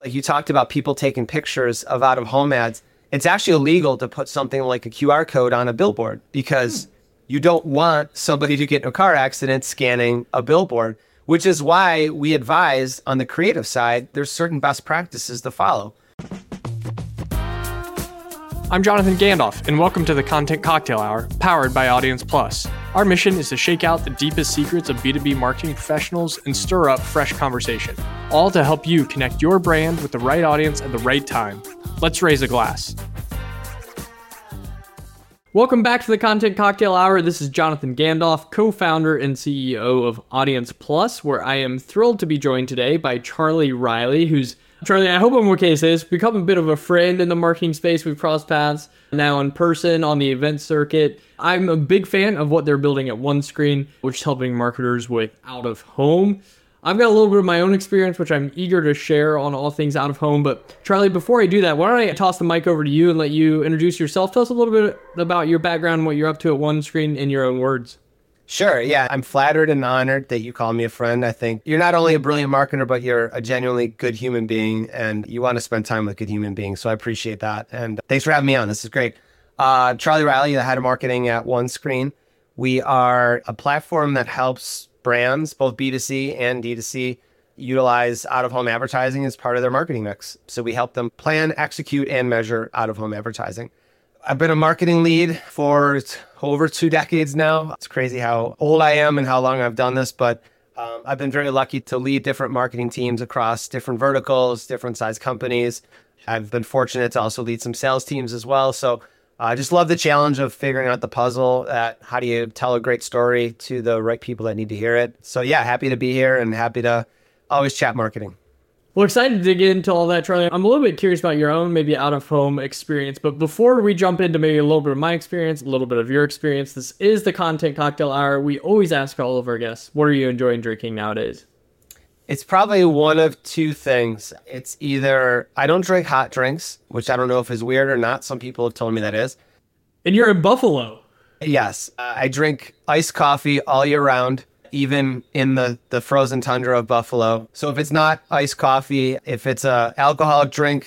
Like you talked about people taking pictures of out-of-home ads. It's actually illegal to put something like a QR code on a billboard because you don't want somebody to get in a car accident scanning a billboard, which is why we advise on the creative side, there's certain best practices to follow. I'm Jonathan Gandalf, and welcome to the Content Cocktail Hour, powered by Audience Plus. Our mission is to shake out the deepest secrets of B2B marketing professionals and stir up fresh conversation, all to help you connect your brand with the right audience at the right time. Let's raise a glass. Welcome back to the Content Cocktail Hour. This is Jonathan Gandalf, co-founder and CEO of Audience Plus, where I am thrilled to be joined today by Charlie Riley, Charlie, I hope I'm okay to say this, become a bit of a friend in the marketing space. We've crossed paths now in person on the event circuit. I'm a big fan of what they're building at OneScreen, which is helping marketers with out of home. I've got a little bit of my own experience, which I'm eager to share on all things out of home. But Charlie, before I do that, why don't I toss the mic over to you and let you introduce yourself? Tell us a little bit about your background and what you're up to at OneScreen in your own words. Sure. Yeah. I'm flattered and honored that you call me a friend. I think you're not only a brilliant marketer, but you're a genuinely good human being and you want to spend time with good human beings. So I appreciate that. And thanks for having me on. This is great. Charlie Riley, the head of marketing at OneScreen. We are a platform that helps brands, both B2C and D2C, utilize out-of-home advertising as part of their marketing mix. So we help them plan, execute, and measure out-of-home advertising. I've been a marketing lead for over 2 decades now. It's crazy how old I am and how long I've done this, but I've been very lucky to lead different marketing teams across different verticals, different size companies. I've been fortunate to also lead some sales teams as well. So I just love the challenge of figuring out the puzzle that how do you tell a great story to the right people that need to hear it. So yeah, happy to be here and happy to always chat marketing. Well, excited to dig into all that, Charlie. I'm a little bit curious about your own maybe out-of-home experience, but before we jump into maybe a little bit of my experience, a little bit of your experience, this is the Content Cocktail Hour. We always ask all of our guests, what are you enjoying drinking nowadays? It's probably one of two things. It's either I don't drink hot drinks, which I don't know if is weird or not. Some people have told me that is. And you're in Buffalo. Yes. I drink iced coffee all year round, even in the frozen tundra of Buffalo. So if it's not iced coffee, if it's a alcoholic drink,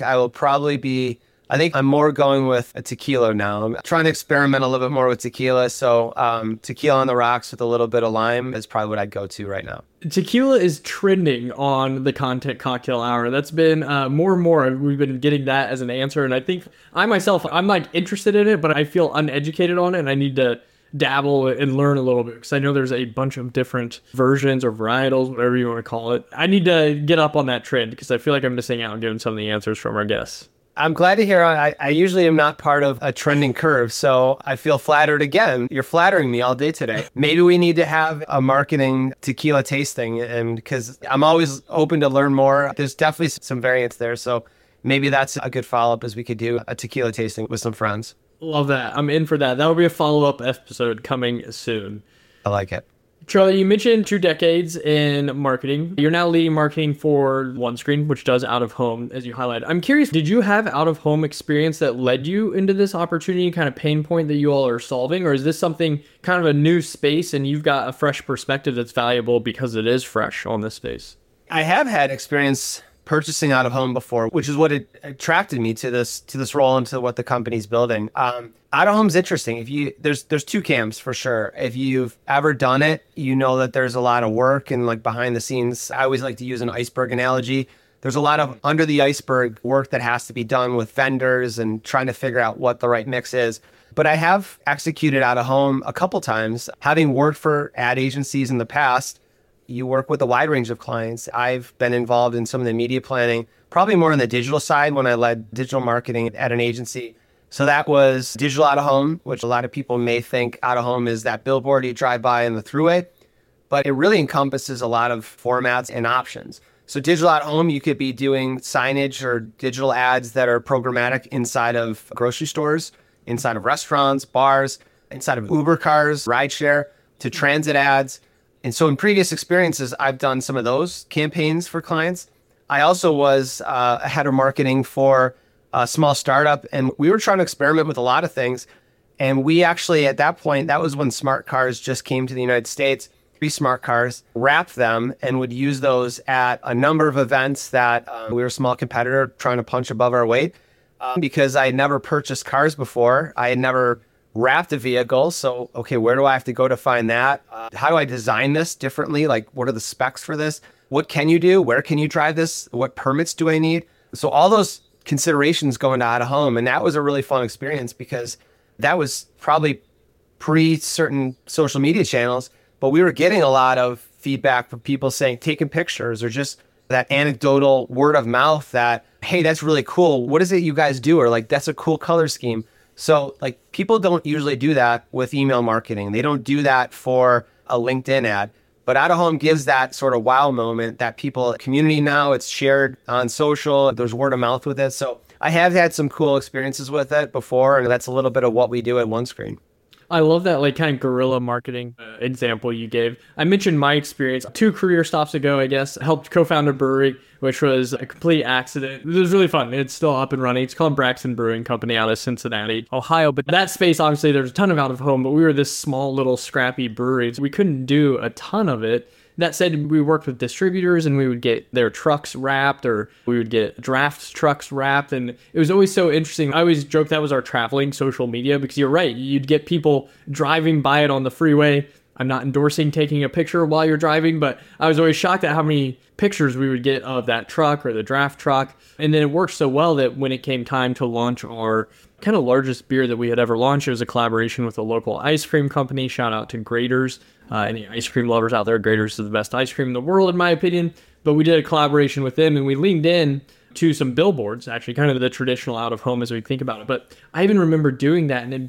I think I'm more going with a tequila now. I'm trying to experiment a little bit more with tequila. So tequila on the rocks with a little bit of lime is probably what I'd go to right now. Tequila is trending on the Content Cocktail Hour. That's been more and more. We've been getting that as an answer. And I think I'm like interested in it, but I feel uneducated on it. And I need to dabble and learn a little bit because I know there's a bunch of different versions or varietals, whatever you want to call it. I need to get up on that trend because I feel like I'm missing out on getting some of the answers from our guests. I'm glad to hear. I usually am not part of a trending curve, so I feel flattered again. You're flattering me all day today. Maybe we need to have a marketing tequila tasting, and because I'm always open to learn more. There's definitely some variants there, so maybe that's a good follow-up as we could do a tequila tasting with some friends. Love that. I'm in for that. That'll be a follow-up episode coming soon. I like it. Charlie, you mentioned 2 decades in marketing. You're now leading marketing for OneScreen, which does out-of-home, as you highlighted. I'm curious, did you have out-of-home experience that led you into this opportunity, kind of pain point that you all are solving? Or is this something kind of a new space and you've got a fresh perspective that's valuable because it is fresh on this space? I have had experience purchasing out of home before, which is what attracted me to this role and to what the company's building. Out of home's interesting. There's 2 camps for sure. If you've ever done it, you know that there's a lot of work and like behind the scenes. I always like to use an iceberg analogy. There's a lot of under the iceberg work that has to be done with vendors and trying to figure out what the right mix is. But I have executed out of home a couple times. Having worked for ad agencies in the past, you work with a wide range of clients. I've been involved in some of the media planning, probably more on the digital side when I led digital marketing at an agency. So that was digital out of home, which a lot of people may think out of home is that billboard you drive by in the thruway, but it really encompasses a lot of formats and options. So digital out of home, you could be doing signage or digital ads that are programmatic inside of grocery stores, inside of restaurants, bars, inside of Uber cars, rideshare, to transit ads. And so in previous experiences, I've done some of those campaigns for clients. I also was a head of marketing for a small startup, and we were trying to experiment with a lot of things. And we actually, at that point, that was when smart cars just came to the United States. 3 smart cars, wrapped them, and would use those at a number of events that we were a small competitor trying to punch above our weight. Because I had never purchased cars before. I had never wrapped a vehicle. So, okay, where do I have to go to find that? How do I design this differently? Like, what are the specs for this? What can you do? Where can you drive this? What permits do I need? So all those considerations go into out of home. And that was a really fun experience because that was probably pre certain social media channels, but we were getting a lot of feedback from people saying, taking pictures or just that anecdotal word of mouth that, hey, that's really cool. What is it you guys do? Or like, that's a cool color scheme. So like people don't usually do that with email marketing. They don't do that for a LinkedIn ad. But Out of Home gives that sort of wow moment that people, community now, it's shared on social, there's word of mouth with it. So I have had some cool experiences with it before, and that's a little bit of what we do at OneScreen. I love that like kind of guerrilla marketing example you gave. I mentioned my experience 2 career stops ago, I guess. I helped co-found a brewery, which was a complete accident. It was really fun. It's still up and running. It's called Braxton Brewing Company out of Cincinnati, Ohio. But that space, obviously, there's a ton of out of home, but we were this small little scrappy brewery. So we couldn't do a ton of it. That said, we worked with distributors and we would get their trucks wrapped or we would get draft trucks wrapped. And it was always so interesting. I always joke that was our traveling social media because you're right. You'd get people driving by it on the freeway. I'm not endorsing taking a picture while you're driving, but I was always shocked at how many pictures we would get of that truck or the draft truck. And then it worked so well that when it came time to launch our kind of largest beer that we had ever launched, it was a collaboration with a local ice cream company. Shout out to Graders. Any ice cream lovers out there, Graders is the best ice cream in the world, in my opinion. But we did a collaboration with them and we leaned in to some billboards, actually kind of the traditional out of home as we think about it. But I even remember doing that and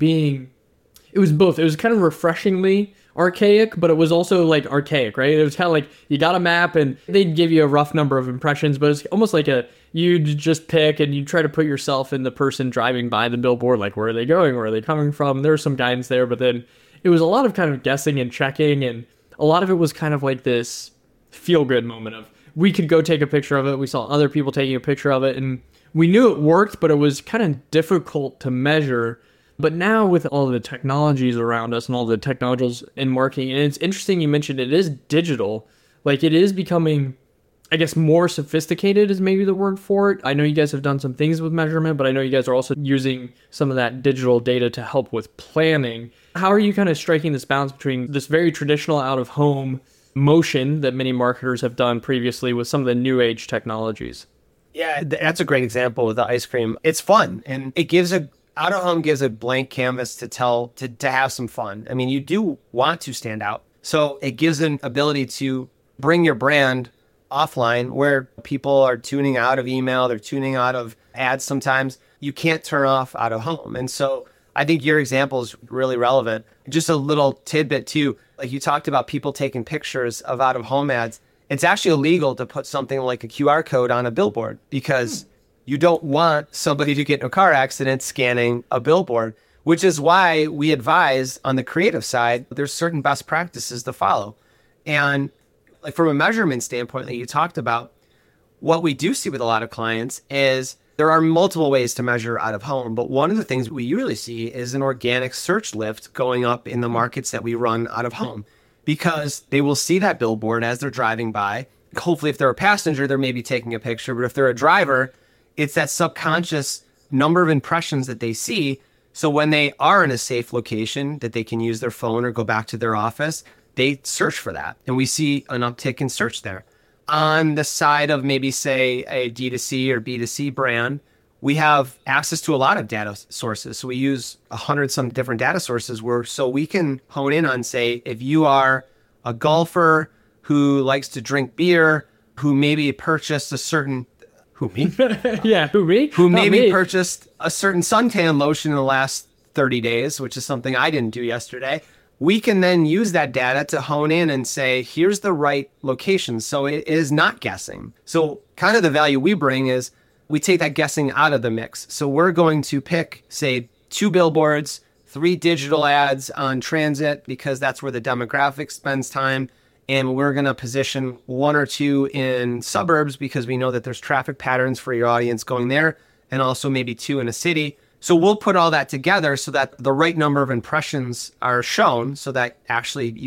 it was both. It was kind of refreshingly archaic, but it was also like archaic, right? It was kind of like you got a map and they'd give you a rough number of impressions, but it's almost like you'd just pick and you try to put yourself in the person driving by the billboard, like where are they going? Where are they coming from? There's some guidance there, but then it was a lot of kind of guessing and checking, and a lot of it was kind of like this feel-good moment of we could go take a picture of it. We saw other people taking a picture of it, and we knew it worked, but it was kind of difficult to measure. But now with all the technologies around us and all the technologies in marketing, and it's interesting you mentioned it is digital, like it is becoming, I guess, more sophisticated is maybe the word for it. I know you guys have done some things with measurement, but I know you guys are also using some of that digital data to help with planning. How are you kind of striking this balance between this very traditional out-of-home motion that many marketers have done previously with some of the new age technologies? Yeah, that's a great example with the ice cream. It's fun, and it gives out of home gives a blank canvas to have some fun. I mean, you do want to stand out. So it gives an ability to bring your brand offline where people are tuning out of email, they're tuning out of ads sometimes. You can't turn off out of home. And so I think your example is really relevant. Just a little tidbit too, like you talked about people taking pictures of out of home ads. It's actually illegal to put something like a QR code on a billboard because you don't want somebody to get in a car accident scanning a billboard, which is why we advise on the creative side, there's certain best practices to follow. And like from a measurement standpoint that you talked about, what we do see with a lot of clients is there are multiple ways to measure out of home, but one of the things we usually see is an organic search lift going up in the markets that we run out of home because they will see that billboard as they're driving by. Hopefully, if they're a passenger, they're maybe taking a picture, but if they're a driver, it's that subconscious number of impressions that they see. So when they are in a safe location that they can use their phone or go back to their office, they search for that. And we see an uptick in search there. On the side of maybe say a D2C or B2C brand, we have access to a lot of data sources. So we use 100 some different data sources so we can hone in on, say, if you are a golfer who likes to drink beer, who maybe purchased a certain Who, me? Yeah, who, me? Who Not maybe me. purchased a certain suntan lotion in the last 30 days, which is something I didn't do yesterday. We can then use that data to hone in and say, here's the right location. So it is not guessing. So kind of the value we bring is we take that guessing out of the mix. So we're going to pick, say, 2 billboards, 3 digital ads on transit, because that's where the demographic spends time. And we're going to position 1 or 2 in suburbs because we know that there's traffic patterns for your audience going there, and also maybe 2 in a city. So we'll put all that together so that the right number of impressions are shown so that actually you make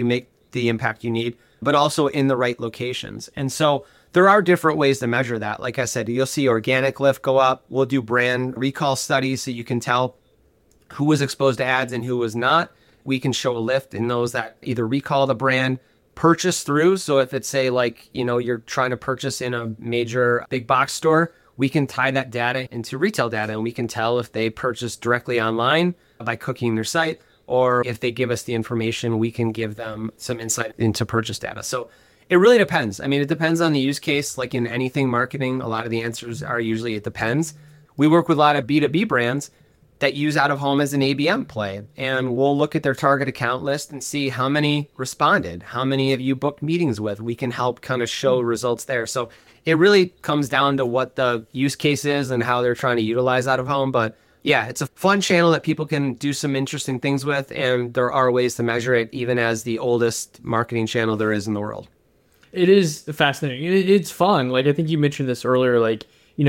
the impact you need, but also in the right locations. And so there are different ways to measure that. Like I said, you'll see organic lift go up. We'll do brand recall studies so you can tell who was exposed to ads and who was not. We can show a lift in those that either recall the brand, purchase through. So if it's say like, you're trying to purchase in a major big box store, we can tie that data into retail data and we can tell if they purchase directly online by cooking their site, or if they give us the information, we can give them some insight into purchase data. So it really depends. I mean, it depends on the use case. Like in anything marketing, a lot of the answers are usually it depends. We work with a lot of B2B brands that use out of home as an ABM play. And we'll look at their target account list and see how many responded, how many of you booked meetings with. We can help kind of show results there. So it really comes down to what the use case is and how they're trying to utilize out of home. But yeah, it's a fun channel that people can do some interesting things with. And there are ways to measure it, even as the oldest marketing channel there is in the world. It is fascinating. It's fun. Like, I think you mentioned this earlier, like,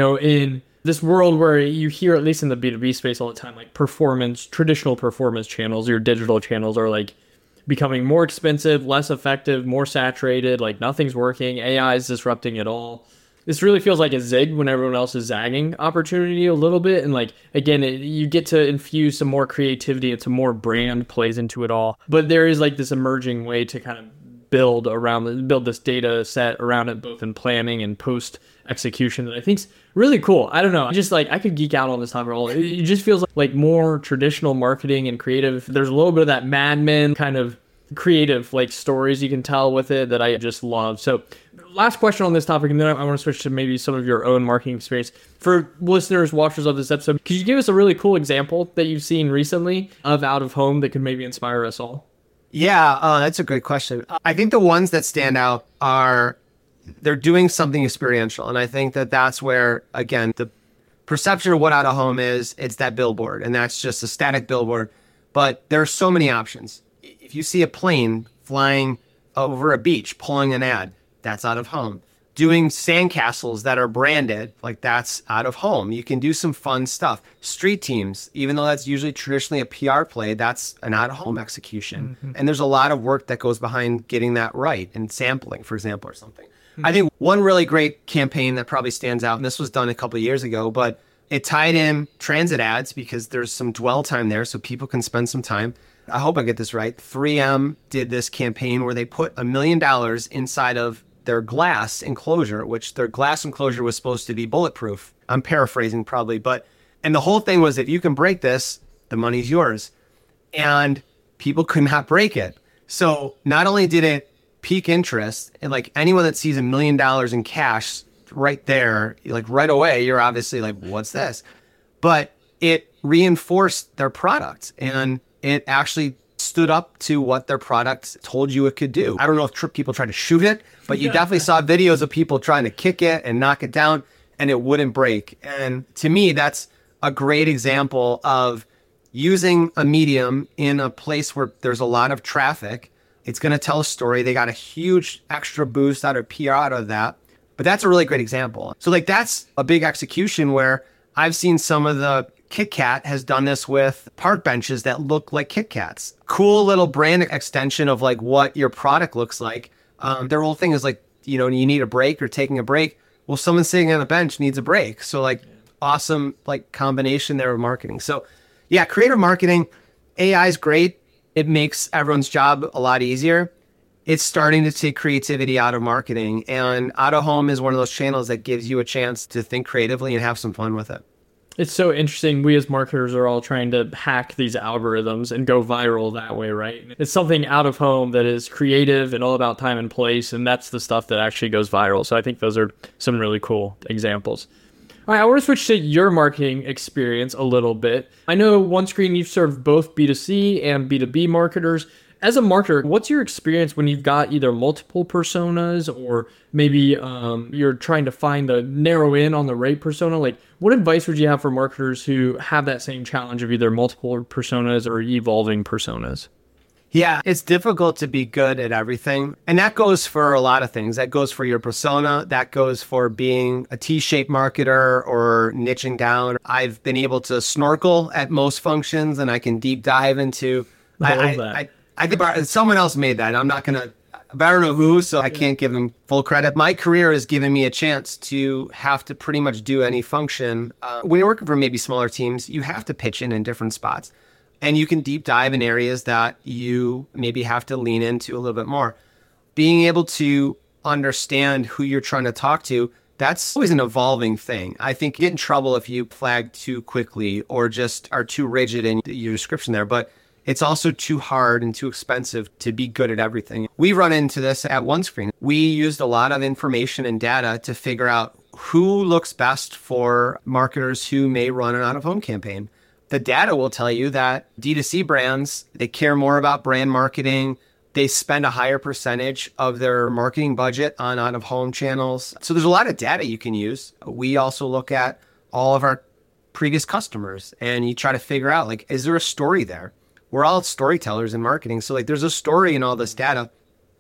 in this world where you hear, at least in the B2B space all the time, like traditional performance channels, your digital channels are like becoming more expensive, less effective, more saturated, like nothing's working. AI is disrupting it all. This really feels like a zig when everyone else is zagging opportunity a little bit. And like, again, you get to infuse some more creativity and some more brand plays into it all. But there is like this emerging way to kind of build this data set around it, both in planning and post execution, that I think's really cool. I don't know. Just like, I could geek out on this topic all. It just feels like more traditional marketing and creative. There's a little bit of that Mad Men kind of creative like stories you can tell with it that I just love. So last question on this topic, and then I want to switch to maybe some of your own marketing experience. For listeners, watchers of this episode, could you give us a really cool example that you've seen recently of out of home that could maybe inspire us all? Yeah, that's a great question. I think the ones that stand out are they're doing something experiential. And I think that that's where, again, the perception of what out of home is, it's that billboard, and that's just a static billboard. But there are so many options. If you see a plane flying over a beach, pulling an ad, that's out of home. Doing sandcastles that are branded, like that's out of home. You can do some fun stuff. Street teams, even though that's usually traditionally a PR play, that's an out of home execution. Mm-hmm. And there's a lot of work that goes behind getting that right, and sampling, for example, or something. Mm-hmm. I think one really great campaign that probably stands out, and this was done a couple of years ago, but it tied in transit ads because there's some dwell time there so people can spend some time. I hope I get this right. 3M did this campaign where they put $1 million inside of their glass enclosure, which their glass enclosure was supposed to be bulletproof. I'm paraphrasing probably, and the whole thing was, if you can break this, the money's yours. And people could not break it. So not only did it pique interest, and like anyone that sees $1 million in cash right there, like right away, you're obviously like, what's this? But it reinforced their product, and it actually stood up to what their product told you it could do. I don't know if people tried to shoot it, but you definitely saw videos of people trying to kick it and knock it down, and it wouldn't break. And to me, that's a great example of using a medium in a place where there's a lot of traffic. It's going to tell a story. They got a huge extra boost out of PR out of that. But that's a really great example. So like, that's a big execution where I've seen some of the Kit Kat has done this with park benches that look like Kit Kats. Cool little brand extension of like what your product looks like. Their whole thing is like, you need a break or taking a break. Well, someone sitting on a bench needs a break. So like, awesome like combination there of marketing. So yeah, creative marketing, AI is great. It makes everyone's job a lot easier. It's starting to take creativity out of marketing, and out of home is one of those channels that gives you a chance to think creatively and have some fun with it. It's so interesting. We as marketers are all trying to hack these algorithms and go viral that way, right? It's something out of home that is creative and all about time and place, and that's the stuff that actually goes viral. So I think those are some really cool examples. All right, I want to switch to your marketing experience a little bit. I know OneScreen, you've served both B2C and B2B marketers. As a marketer, what's your experience when you've got either multiple personas, or maybe you're trying to narrow in on the right persona? Like, what advice would you have for marketers who have that same challenge of either multiple personas or evolving personas? Yeah, it's difficult to be good at everything. And that goes for a lot of things. That goes for your persona. That goes for being a T-shaped marketer or niching down. I've been able to snorkel at most functions, and I can deep dive into... I love that. I think someone else made that. I'm not going to, I don't know who, so I can't give them full credit. My career has given me a chance to have to pretty much do any function. When you're working for maybe smaller teams, you have to pitch in different spots. And you can deep dive in areas that you maybe have to lean into a little bit more. Being able to understand who you're trying to talk to, that's always an evolving thing. I think you get in trouble if you flag too quickly or just are too rigid in your description there. But it's also too hard and too expensive to be good at everything. We run into this at OneScreen. We used a lot of information and data to figure out who looks best for marketers who may run an out-of-home campaign. The data will tell you that D2C brands, they care more about brand marketing. They spend a higher percentage of their marketing budget on out-of-home channels. So there's a lot of data you can use. We also look at all of our previous customers and you try to figure out, like, is there a story there? We're all storytellers in marketing. So like there's a story in all this data.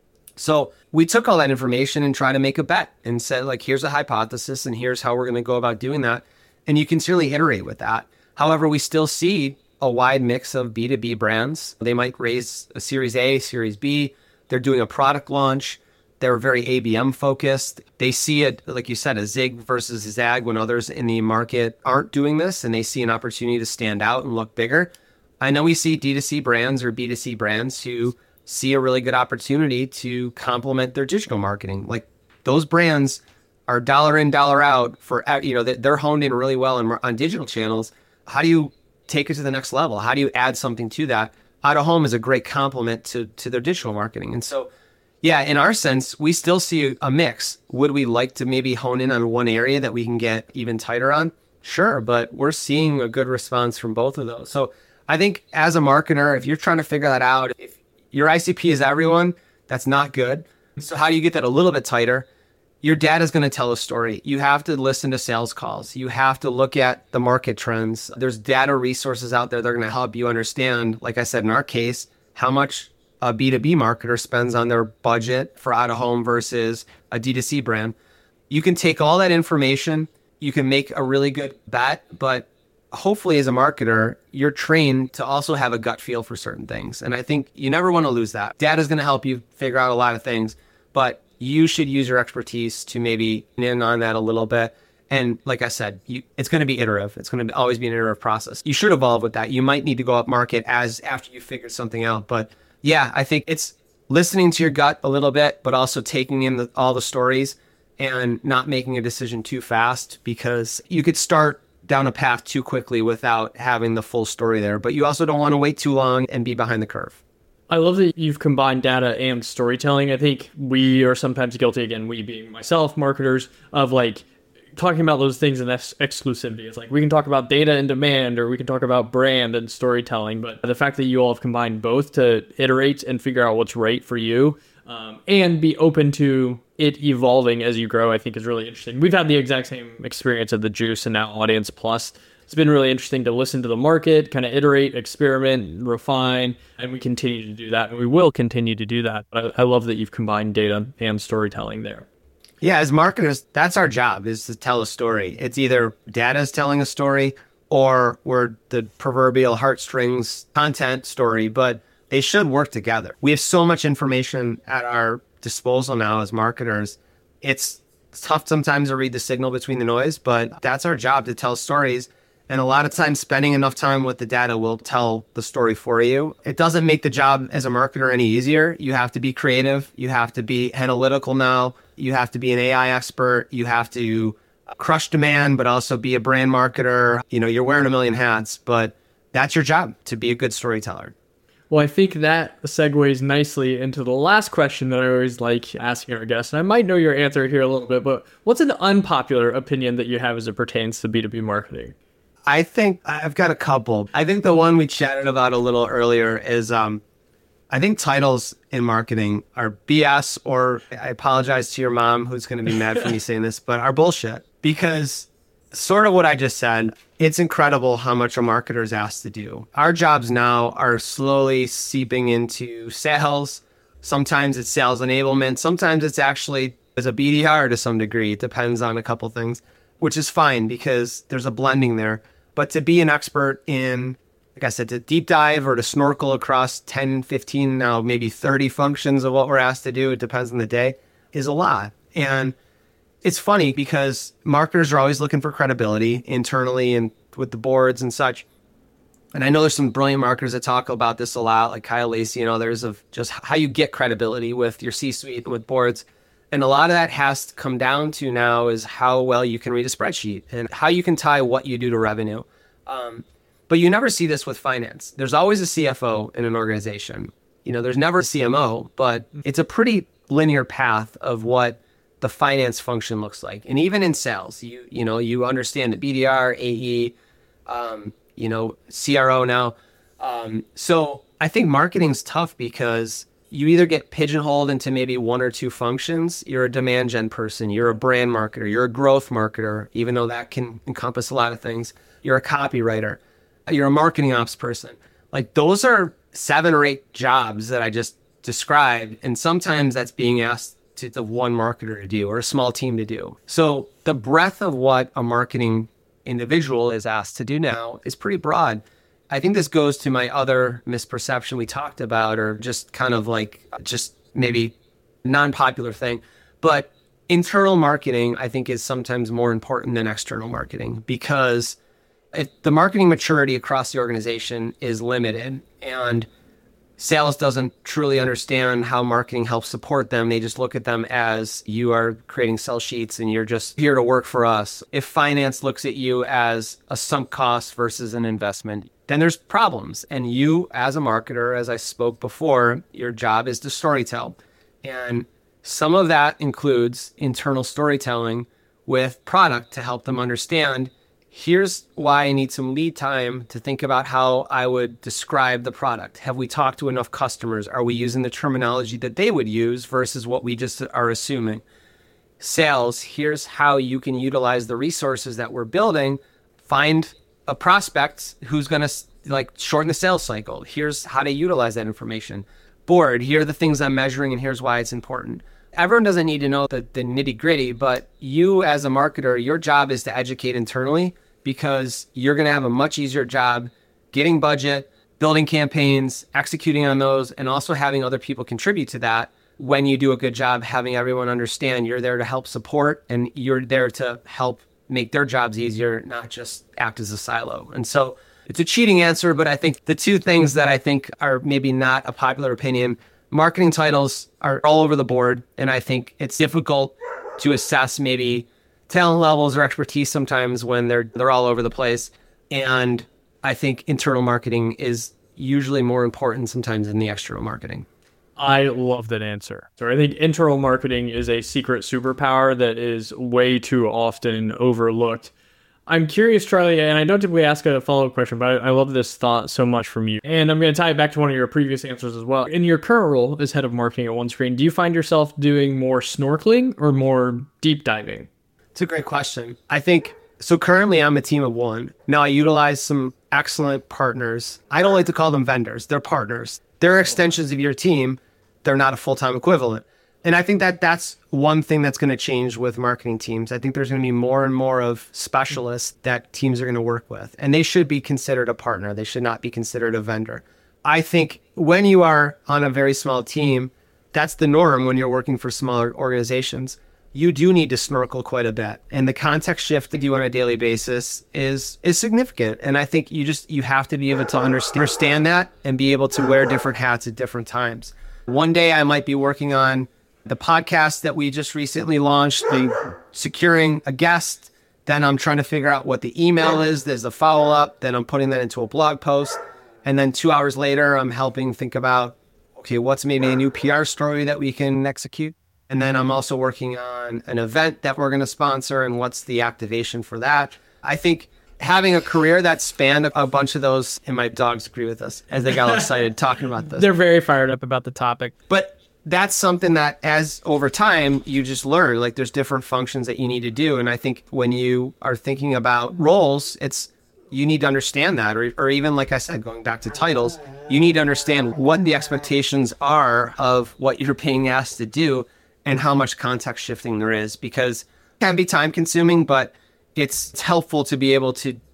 So we took all that information and tried to make a bet and said, like, here's a hypothesis and here's how we're going to go about doing that. And you can certainly iterate with that. However, we still see a wide mix of B2B brands. They might raise a Series A, Series B. They're doing a product launch. They're very ABM focused. They see it, like you said, a zig versus a zag when others in the market aren't doing this and they see an opportunity to stand out and look bigger. I know we see D2C brands or B2C brands who see a really good opportunity to complement their digital marketing. Like those brands are dollar in, dollar out for, they're honed in really well on digital channels. How do you take it to the next level? How do you add something to that? Out of home is a great complement to their digital marketing. And so, yeah, in our sense, we still see a mix. Would we like to maybe hone in on one area that we can get even tighter on? Sure, but we're seeing a good response from both of those. So I think as a marketer, if you're trying to figure that out, if your ICP is everyone, that's not good. So how do you get that a little bit tighter? Your data is going to tell a story. You have to listen to sales calls. You have to look at the market trends. There's data resources out there that are going to help you understand, like I said, in our case, how much a B2B marketer spends on their budget for out of home versus a D2C brand. You can take all that information. You can make a really good bet, but hopefully as a marketer, you're trained to also have a gut feel for certain things. And I think you never want to lose that. Data is going to help you figure out a lot of things, but you should use your expertise to maybe in on that a little bit. And like I said, it's going to be iterative. It's going to always be an iterative process. You should evolve with that. You might need to go up market after you figure something out. But yeah, I think it's listening to your gut a little bit, but also taking in all the stories and not making a decision too fast, because you could start down a path too quickly without having the full story there. But you also don't want to wait too long and be behind the curve. I love that you've combined data and storytelling. I think we are sometimes guilty, again, we being myself, marketers, of like talking about those things in exclusivity. It's like we can talk about data and demand, or we can talk about brand and storytelling. But the fact that you all have combined both to iterate and figure out what's right for you, and be open to it evolving as you grow, I think is really interesting. We've had the exact same experience at The Juice and now Audience Plus. It's been really interesting to listen to the market, kind of iterate, experiment, refine, and we continue to do that, and we will continue to do that. But I love that you've combined data and storytelling there. Yeah, as marketers, that's our job, is to tell a story. It's either data is telling a story or we're the proverbial heartstrings content story, but they should work together. We have so much information at our disposal now as marketers. It's tough sometimes to read the signal between the noise, but that's our job, to tell stories. And a lot of times spending enough time with the data will tell the story for you. It doesn't make the job as a marketer any easier. You have to be creative. You have to be analytical now. You have to be an AI expert. You have to crush demand, but also be a brand marketer. You're wearing a million hats, but that's your job, to be a good storyteller. Well, I think that segues nicely into the last question that I always like asking our guests. And I might know your answer here a little bit, but what's an unpopular opinion that you have as it pertains to B2B marketing? I think I've got a couple. I think the one we chatted about a little earlier is I think titles in marketing are BS, or I apologize to your mom who's going to be mad for me saying this, but are bullshit. Because sort of what I just said, it's incredible how much a marketer is asked to do. Our jobs now are slowly seeping into sales. Sometimes it's sales enablement. Sometimes it's actually as a BDR to some degree. It depends on a couple things, which is fine because there's a blending there. But to be an expert in like I said, to deep dive or to snorkel across 10, 15, now maybe 30 functions of what we're asked to do, it depends on the day, is a lot. And it's funny because marketers are always looking for credibility internally and with the boards and such. And I know there's some brilliant marketers that talk about this a lot, like Kyle Lacey and others, of just how you get credibility with your C-suite and with boards. And a lot of that has to come down to now is how well you can read a spreadsheet and how you can tie what you do to revenue. But you never see this with finance. There's always a CFO in an organization. There's never a CMO, but it's a pretty linear path of what the finance function looks like. And even in sales, you understand the BDR, AE, CRO now. So I think marketing's tough because you either get pigeonholed into maybe one or two functions. You're a demand gen person. You're a brand marketer. You're a growth marketer, even though that can encompass a lot of things. You're a copywriter. You're a marketing ops person. Like those are 7 or 8 jobs that I just described. And sometimes that's being asked to the one marketer to do or a small team to do. So the breadth of what a marketing individual is asked to do now is pretty broad. I think this goes to my other misperception we talked about, or just kind of like just maybe non-popular thing. But internal marketing, I think, is sometimes more important than external marketing because the marketing maturity across the organization is limited and sales doesn't truly understand how marketing helps support them. They just look at them as you are creating sell sheets and you're just here to work for us. If finance looks at you as a sunk cost versus an investment, then there's problems. And you, as a marketer, as I spoke before, your job is to storytell. And some of that includes internal storytelling with product to help them understand, here's why I need some lead time to think about how I would describe the product. Have we talked to enough customers? Are we using the terminology that they would use versus what we just are assuming? Sales, here's how you can utilize the resources that we're building. Find a prospect who's going to shorten the sales cycle. Here's how to utilize that information. Board, here are the things I'm measuring and here's why it's important. Everyone doesn't need to know the nitty gritty, but you as a marketer, your job is to educate internally because you're going to have a much easier job getting budget, building campaigns, executing on those, and also having other people contribute to that. When you do a good job, having everyone understand you're there to help support and you're there to help make their jobs easier, not just act as a silo. And so it's a cheating answer, but I think the two things that I think are maybe not a popular opinion, marketing titles are all over the board, and I think it's difficult to assess maybe talent levels or expertise sometimes when they're all over the place. And I think internal marketing is usually more important sometimes than the external marketing. I love that answer. So I think internal marketing is a secret superpower that is way too often overlooked. I'm curious, Charlie, and I don't typically ask a follow-up question, but I love this thought so much from you. And I'm going to tie it back to one of your previous answers as well. In your current role as head of marketing at OneScreen, do you find yourself doing more snorkeling or more deep diving? It's a great question. I think, so currently I'm a team of 1. Now I utilize some excellent partners. I don't like to call them vendors. They're partners. They're extensions of your team. They're not a full-time equivalent. And I think that that's one thing that's going to change with marketing teams. I think there's going to be more and more of specialists that teams are going to work with, and they should be considered a partner. They should not be considered a vendor. I think when you are on a very small team, that's the norm when you're working for smaller organizations. You do need to snorkel quite a bit. And the context shift that you do on a daily basis is significant. And I think you have to be able to understand that and be able to wear different hats at different times. One day I might be working on the podcast that we just recently launched, securing a guest. Then I'm trying to figure out what the email is. There's a follow-up. Then I'm putting that into a blog post. And then 2 hours later, I'm helping think about, okay, what's maybe a new PR story that we can execute? And then I'm also working on an event that we're going to sponsor and what's the activation for that. I think having a career that spanned a bunch of those, and my dogs agree with us as they got excited talking about this. They're very fired up about the topic. But that's something that as over time, you just learn, like there's different functions that you need to do. And I think when you are thinking about roles, you need to understand that, or even like I said, going back to titles, you need to understand what the expectations are of what you're being asked to do and how much context shifting there is, because it can be time consuming, but it's helpful to be able to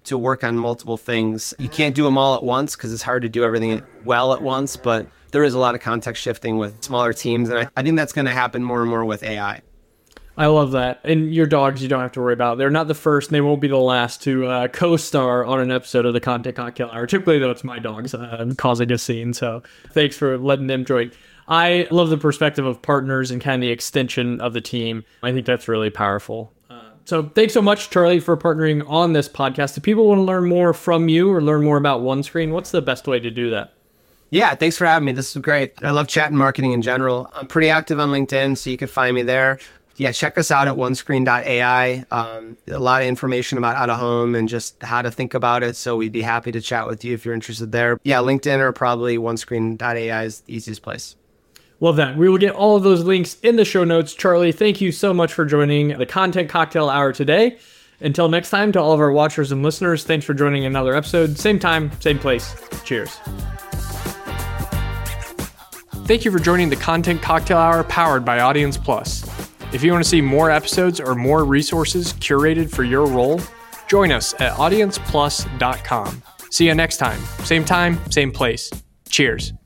to work on multiple things. You can't do them all at once because it's hard to do everything well at once, but there is a lot of context shifting with smaller teams. And I think that's going to happen more and more with AI. I love that. And your dogs, you don't have to worry about. They're not the first, and they won't be the last to co-star on an episode of the Content Cocktail Hour. Typically, though, it's my dogs, causing a scene. So thanks for letting them join. I love the perspective of partners and kind of the extension of the team. I think that's really powerful. So thanks so much, Charlie, for partnering on this podcast. If people want to learn more from you or learn more about OneScreen, what's the best way to do that? Yeah, thanks for having me. This is great. I love chatting marketing in general. I'm pretty active on LinkedIn, so you can find me there. Yeah, check us out at onescreen.ai. A lot of information about out of home and just how to think about it. So we'd be happy to chat with you if you're interested there. Yeah, LinkedIn or probably onescreen.ai is the easiest place. Love that. We will get all of those links in the show notes. Charlie, thank you so much for joining the Content Cocktail Hour today. Until next time, to all of our watchers and listeners, thanks for joining another episode. Same time, same place. Cheers. Thank you for joining the Content Cocktail Hour powered by Audience Plus. If you want to see more episodes or more resources curated for your role, join us at audienceplus.com. See you next time. Same place. Cheers.